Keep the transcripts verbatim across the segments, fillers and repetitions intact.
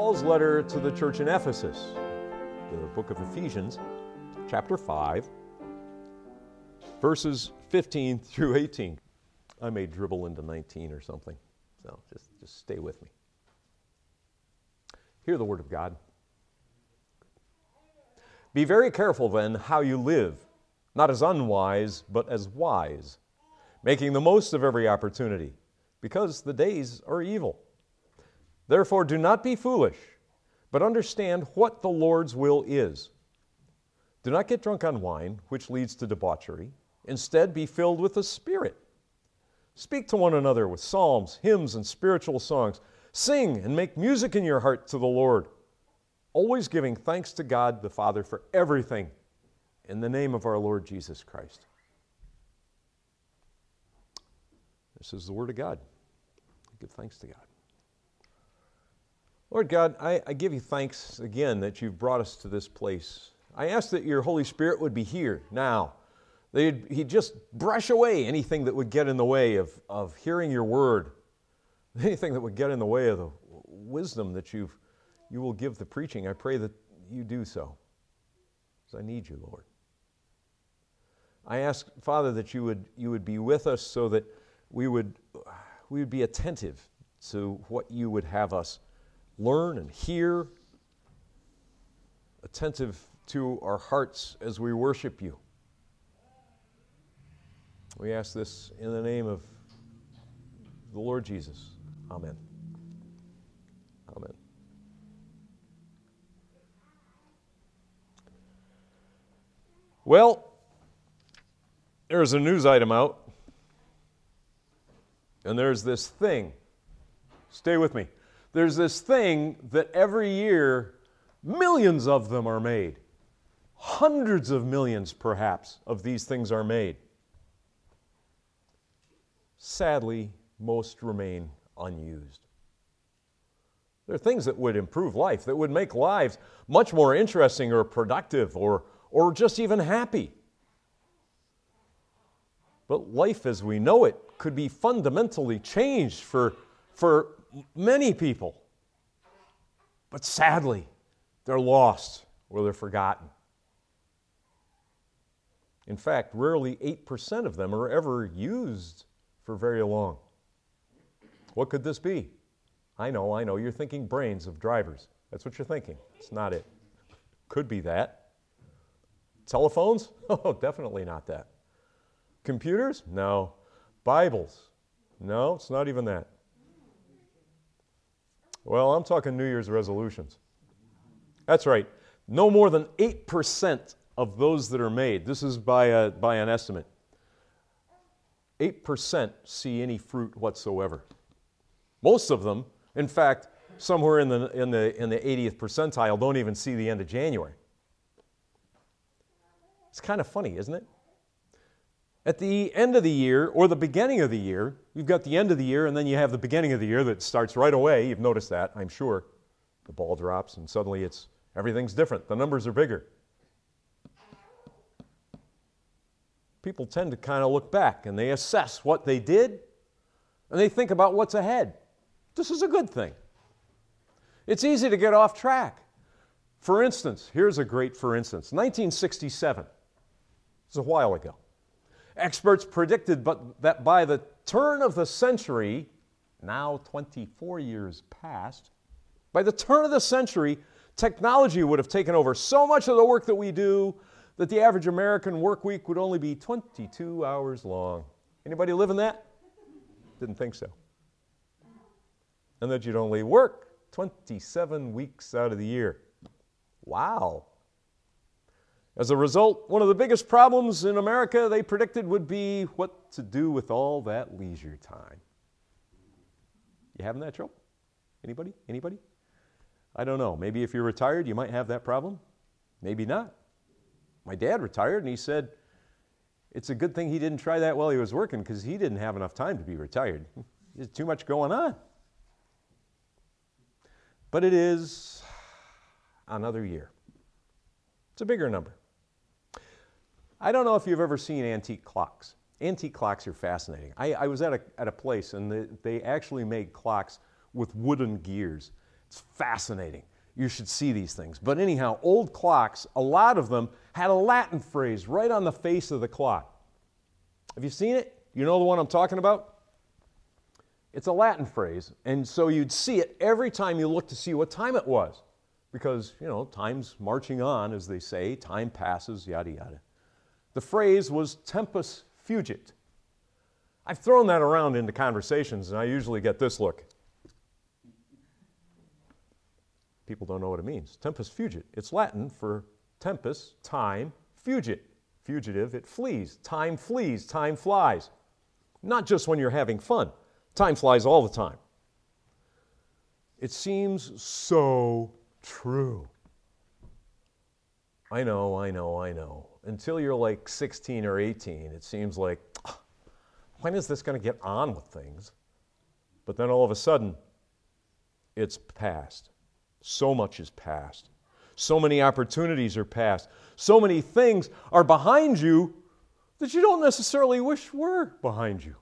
Paul's letter to the church in Ephesus, the book of Ephesians, chapter five, verses fifteen through eighteen. I may dribble into nineteen or something, so just, just stay with me. Hear the word of God. Be very careful then how you live, not as unwise, but as wise, making the most of every opportunity, because the days are evil. Therefore do not be foolish, but understand what the Lord's will is. Do not get drunk on wine, which leads to debauchery. Instead, be filled with the Spirit. Speak to one another with psalms, hymns, and spiritual songs. Sing and make music in your heart to the Lord, always giving thanks to God the Father for everything in the name of our Lord Jesus Christ. This is the word of God. Give thanks to God. Lord God, I, I give you thanks again that you've brought us to this place. I ask that your Holy Spirit would be here now. That he'd, he'd just brush away anything that would get in the way of, of hearing your word, anything that would get in the way of the wisdom that you've, you will give the preaching. I pray that you do so, because I need you, Lord. I ask, Father, that you would, you would be with us so that we would, we would be attentive to what you would have us learn and hear, attentive to our hearts as we worship you. We ask this in the name of the Lord Jesus. Amen. Amen. Well, there's a news item out, and there's this thing. Stay with me. There's this thing that every year, millions of them are made. Hundreds of millions, perhaps, of these things are made. Sadly, most remain unused. They're things that would improve life, that would make lives much more interesting or productive or, or just even happy. But life as we know it could be fundamentally changed for, for many people. But sadly, they're lost or they're forgotten. In fact, rarely eight percent of them are ever used for very long. What could this be? I know, I know, you're thinking brains of drivers. That's what you're thinking. It's not it. Could be that. Telephones? Oh, definitely not that. Computers? No. Bibles? No, it's not even that. Well, I'm talking New Year's resolutions. That's right. No more than eight percent of those that are made, this is by, a, by an estimate, eight percent see any fruit whatsoever. Most of them, in fact, somewhere in the, in the, in the eightieth percentile, don't even see the end of January. It's kind of funny, isn't it? At the end of the year, or the beginning of the year, you've got the end of the year, and then you have the beginning of the year that starts right away. You've noticed that, I'm sure. The ball drops, and suddenly it's everything's different. The numbers are bigger. People tend to kind of look back, and they assess what they did, and they think about what's ahead. This is a good thing. It's easy to get off track. For instance, here's a great for instance. nineteen sixty-seven. It's a while ago. Experts predicted but that by the turn of the century, now twenty-four years past, by the turn of the century, technology would have taken over so much of the work that we do that the average American work week would only be twenty-two hours long. Anybody live in that? Didn't think so. And that you'd only work twenty-seven weeks out of the year. Wow. As a result, one of the biggest problems in America, they predicted, would be what to do with all that leisure time. You having that trouble? Anybody? Anybody? I don't know. Maybe if you're retired, you might have that problem. Maybe not. My dad retired, and he said it's a good thing he didn't try that while he was working, because he didn't have enough time to be retired. There's too much going on. But it is another year. It's a bigger number. I don't know if you've ever seen antique clocks. Antique clocks are fascinating. I, I was at a, at a place, and the, they actually made clocks with wooden gears. It's fascinating. You should see these things. But anyhow, old clocks, a lot of them had a Latin phrase right on the face of the clock. Have you seen it? You know the one I'm talking about? It's a Latin phrase, and so you'd see it every time you looked to see what time it was. Because, you know, time's marching on, as they say, time passes, yada, yada. The phrase was tempus fugit. I've thrown that around into conversations, and I usually get this look. People don't know what it means. Tempus fugit. It's Latin for tempus, time, fugit. Fugitive, it flees. Time flees. Time flies. Not just when you're having fun. Time flies all the time. It seems so true. I know, I know, I know. Until you're like sixteen or eighteen, it seems like, when is this going to get on with things? But then all of a sudden, it's past. So much is past. So many opportunities are past. So many things are behind you that you don't necessarily wish were behind you.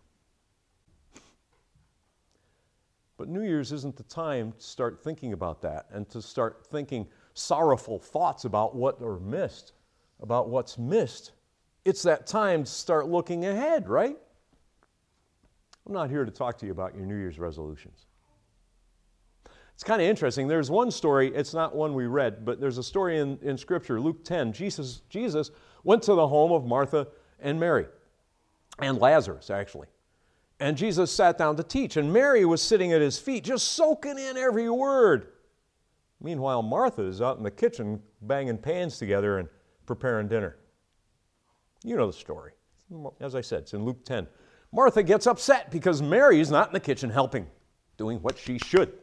But New Year's isn't the time to start thinking about that and to start thinking sorrowful thoughts about what are missed, about what's missed. It's that time to start looking ahead, right? I'm not here to talk to you about your New Year's resolutions. It's kind of interesting. There's one story, it's not one we read, but there's a story in, in Scripture, Luke ten. Jesus, Jesus went to the home of Martha and Mary, and Lazarus, actually. And Jesus sat down to teach, and Mary was sitting at his feet, just soaking in every word. Meanwhile, Martha is out in the kitchen banging pans together and preparing dinner. You know the story. As I said, it's in Luke ten. Martha gets upset because Mary is not in the kitchen helping, doing what she should.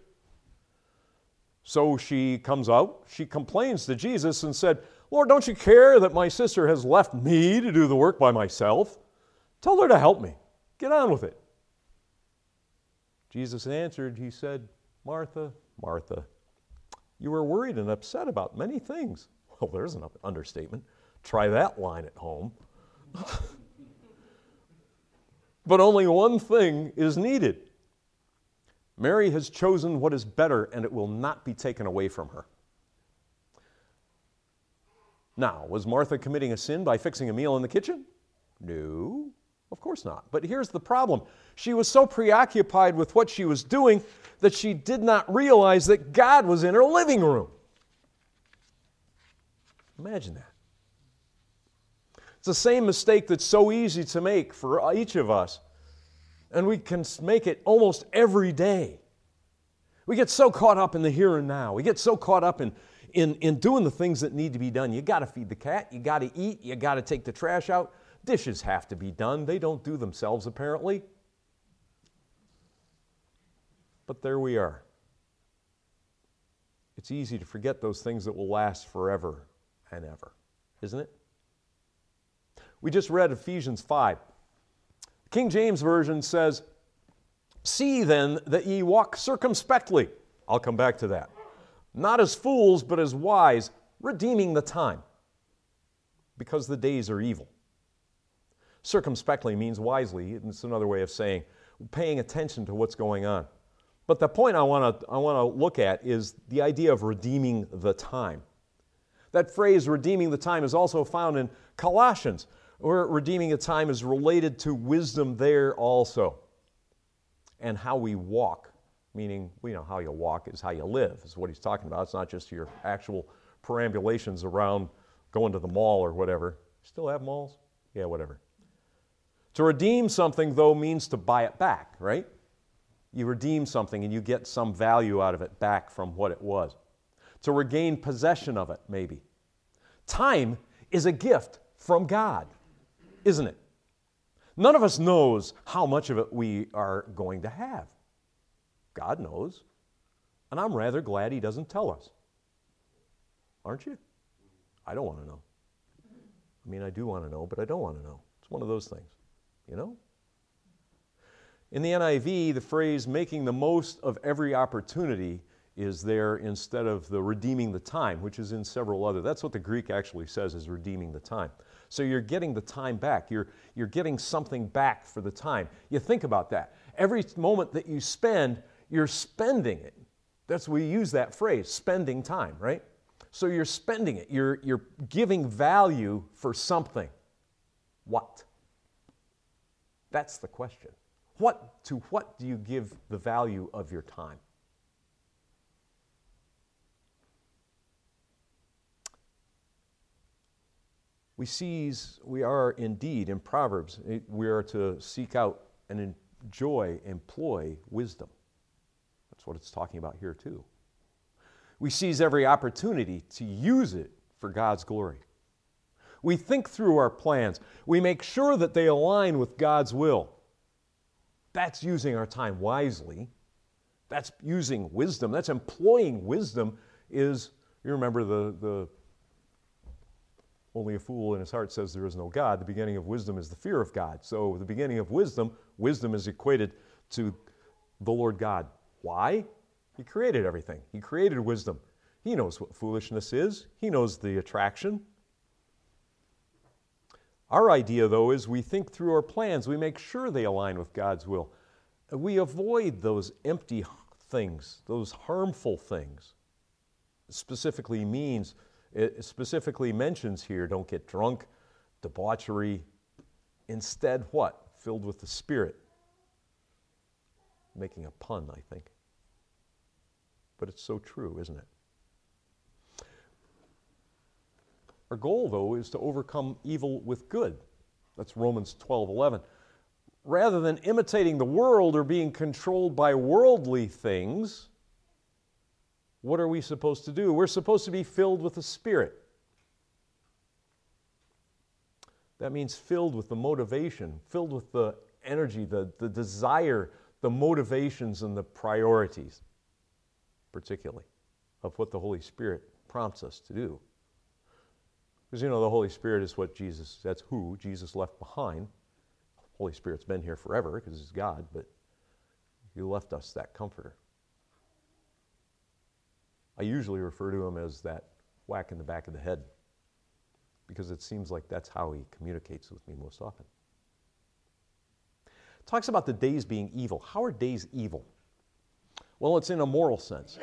So she comes out, she complains to Jesus and said, Lord, don't you care that my sister has left me to do the work by myself? Tell her to help me. Get on with it. Jesus answered, he said, Martha, Martha, you are worried and upset about many things. Well, there's an understatement. Try that line at home. But only one thing is needed. Mary has chosen what is better, and it will not be taken away from her. Now, was Martha committing a sin by fixing a meal in the kitchen? No, of course not. But here's the problem. She was so preoccupied with what she was doing that she did not realize that God was in her living room. Imagine that. It's the same mistake that's so easy to make for each of us. And we can make it almost every day. We get so caught up in the here and now. We get so caught up in, in, in doing the things that need to be done. You got to feed the cat. You got to eat. You got to take the trash out. Dishes have to be done. They don't do themselves, apparently. But there we are. It's easy to forget those things that will last forever and ever, isn't it? We just read Ephesians five. King James Version says, see then that ye walk circumspectly. I'll come back to that. Not as fools, but as wise, redeeming the time, because the days are evil. Circumspectly means wisely. It's another way of saying paying attention to what's going on. But the point I want to I want to look at is the idea of redeeming the time. That phrase, redeeming the time, is also found in Colossians, where redeeming the time is related to wisdom there also. And how we walk, meaning, you know, how you walk is how you live, is what he's talking about. It's not just your actual perambulations around going to the mall or whatever. Still have malls? Yeah, whatever. To redeem something, though, means to buy it back, right? You redeem something and you get some value out of it back from what it was. To regain possession of it, maybe. Time is a gift from God, isn't it? None of us knows how much of it we are going to have. God knows. And I'm rather glad he doesn't tell us. Aren't you? I don't want to know. I mean, I do want to know, but I don't want to know. It's one of those things, you know? In the N I V, the phrase making the most of every opportunity is there instead of the redeeming the time, which is in several other. That's what the Greek actually says, is redeeming the time. So you're getting the time back. You're, you're getting something back for the time. You think about that. Every moment that you spend, you're spending it. That's we use that phrase, spending time, right? So you're spending it. You're, you're giving value for something. What? That's the question. What, to what do you give the value of your time? We seize, we are indeed, in Proverbs, we are to seek out and enjoy, employ wisdom. That's what it's talking about here too. We seize every opportunity to use it for God's glory. We think through our plans. We make sure that they align with God's will. That's using our time wisely. That's using wisdom. That's employing wisdom is, you remember the, the only a fool in his heart says there is no God. The beginning of wisdom is the fear of God. So the beginning of wisdom, wisdom is equated to the Lord God. Why? He created everything. He created wisdom. He knows what foolishness is. He knows the attraction. Our idea, though, is we think through our plans. We make sure they align with God's will. We avoid those empty things, those harmful things. It specifically means, it specifically mentions here, don't get drunk, debauchery. Instead, what? Filled with the Spirit. Making a pun, I think. But it's so true, isn't it? Our goal, though, is to overcome evil with good. That's Romans twelve eleven. Rather than imitating the world or being controlled by worldly things, what are we supposed to do? We're supposed to be filled with the Spirit. That means filled with the motivation, filled with the energy, the, the desire, the motivations, and the priorities, particularly, of what the Holy Spirit prompts us to do. Because, you know, the Holy Spirit is what Jesus, that's who Jesus left behind. The Holy Spirit's been here forever because he's God, but he left us that comforter. I usually refer to him as that whack in the back of the head because it seems like that's how he communicates with me most often. It talks about the days being evil. How are days evil? Well, it's in a moral sense.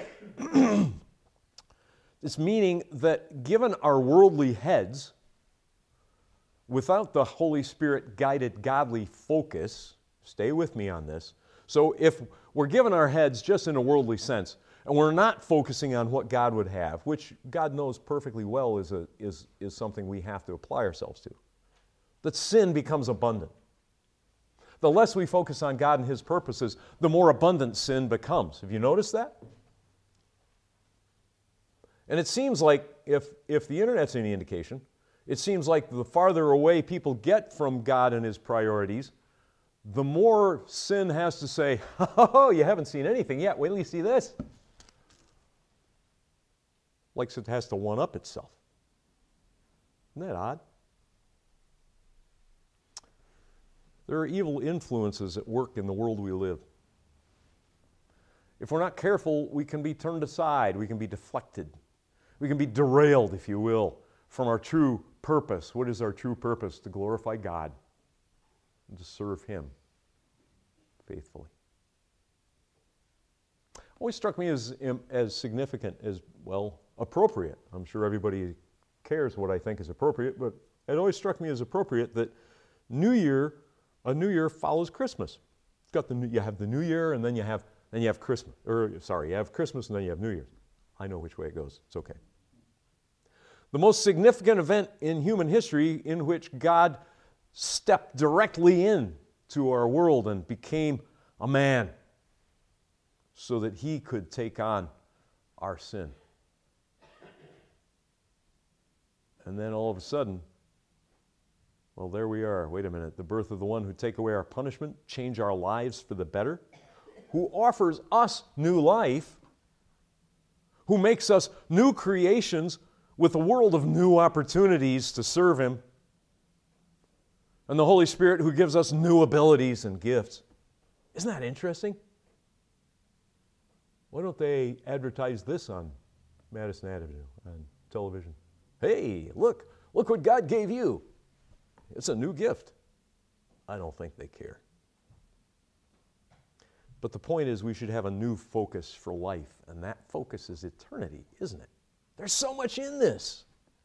It's meaning that given our worldly heads, without the Holy Spirit-guided godly focus, stay with me on this, so if we're given our heads just in a worldly sense, and we're not focusing on what God would have, which God knows perfectly well is, a, is, is something we have to apply ourselves to, that sin becomes abundant. The less we focus on God and His purposes, the more abundant sin becomes. Have you noticed that? And it seems like, if, if the internet's any indication, it seems like the farther away people get from God and His priorities, the more sin has to say, oh, you haven't seen anything yet, wait till you see this. Like it has to one-up itself. Isn't that odd? There are evil influences at work in the world we live. If we're not careful, we can be turned aside, we can be deflected, we can be derailed, if you will, from our true purpose. What is our true purpose? To glorify God and to serve Him faithfully. Always struck me as, as significant, as, well, appropriate. I'm sure everybody cares what I think is appropriate, but it always struck me as appropriate that New Year, a New Year follows Christmas. You've got the, you have the New Year, and then you have then you have Christmas. Or sorry, you have Christmas, and then you have New Year's. I know which way it goes. It's okay. The most significant event in human history in which God stepped directly in to our world and became a man so that He could take on our sin. And then all of a sudden, well, there we are. Wait a minute. The birth of the one who take away our punishment, change our lives for the better, who offers us new life, who makes us new creations with a world of new opportunities to serve Him, and the Holy Spirit who gives us new abilities and gifts. Isn't that interesting? Why don't they advertise this on Madison Avenue on television? Hey, look, look what God gave you. It's a new gift. I don't think they care. But the point is we should have a new focus for life, and that focus is eternity, isn't it? There's so much in this.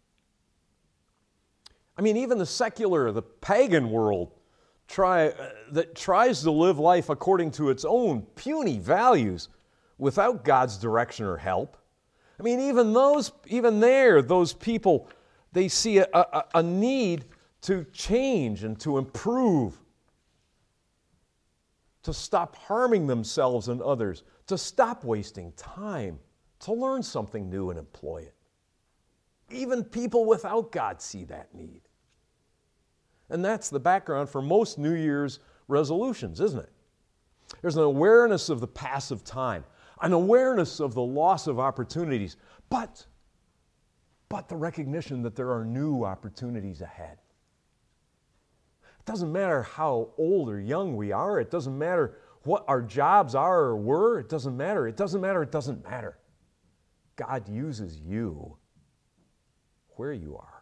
I mean, even the secular, the pagan world try, uh, that tries to live life according to its own puny values without God's direction or help. I mean, even those, even there, those people, they see a, a, a need to change and to improve, to stop harming themselves and others, to stop wasting time, to learn something new and employ it. Even people without God see that need. And that's the background for most New Year's resolutions, isn't it? There's an awareness of the pass of time, an awareness of the loss of opportunities, but, but the recognition that there are new opportunities ahead. It doesn't matter how old or young we are. It doesn't matter what our jobs are or were. It doesn't matter. It doesn't matter. It doesn't matter. God uses you where you are.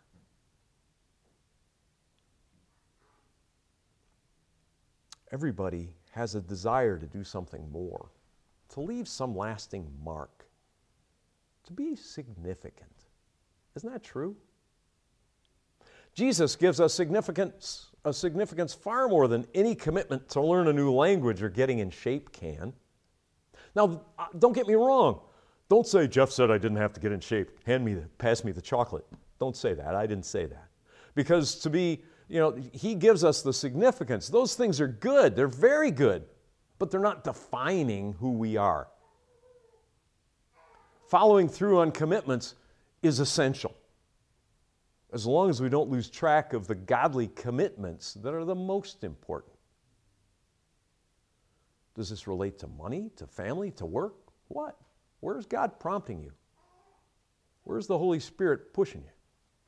Everybody has a desire to do something more, to leave some lasting mark, to be significant. Isn't that true? Jesus gives us significance, a significance far more than any commitment to learn a new language or getting in shape can. Now, don't get me wrong. Don't say, Jeff said I didn't have to get in shape. Hand me the, pass me the chocolate. Don't say that. I didn't say that. Because to be, you know, he gives us the significance. Those things are good. They're very good. But they're not defining who we are. Following through on commitments is essential, as long as we don't lose track of the godly commitments that are the most important. Does this relate to money, to family, to work? What? Where's God prompting you? Where's the Holy Spirit pushing you?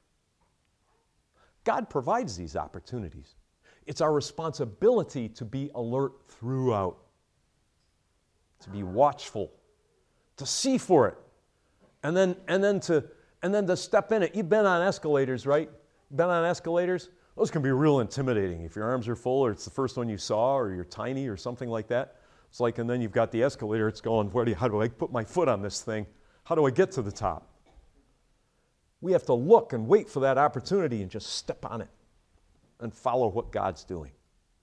God provides these opportunities. It's our responsibility to be alert throughout, to be watchful, to see for it, and then, and then to and then to step in it. You've been on escalators, right? Been on escalators? Those can be real intimidating if your arms are full or it's the first one you saw or you're tiny or something like that. It's like, and then you've got the escalator, it's going, where do you, how do I put my foot on this thing? How do I get to the top? We have to look and wait for that opportunity and just step on it and follow what God's doing.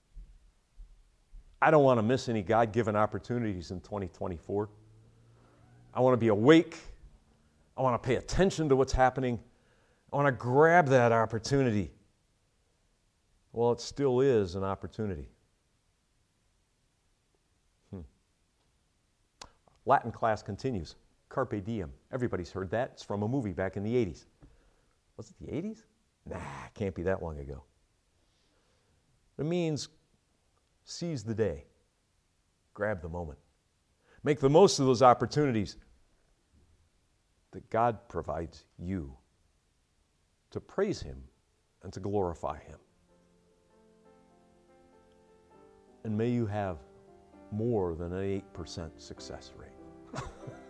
I don't want to miss any God-given opportunities in twenty twenty-four. I want to be awake. I want to pay attention to what's happening. I want to grab that opportunity. Well, it still is an opportunity. Hmm. Latin class continues. Carpe diem. Everybody's heard that. It's from a movie back in the eighties. Was it the eighties? Nah, it can't be that long ago. It means seize the day. Grab the moment. Make the most of those opportunities that God provides you to praise Him and to glorify Him. And may you have more than an eight percent success rate.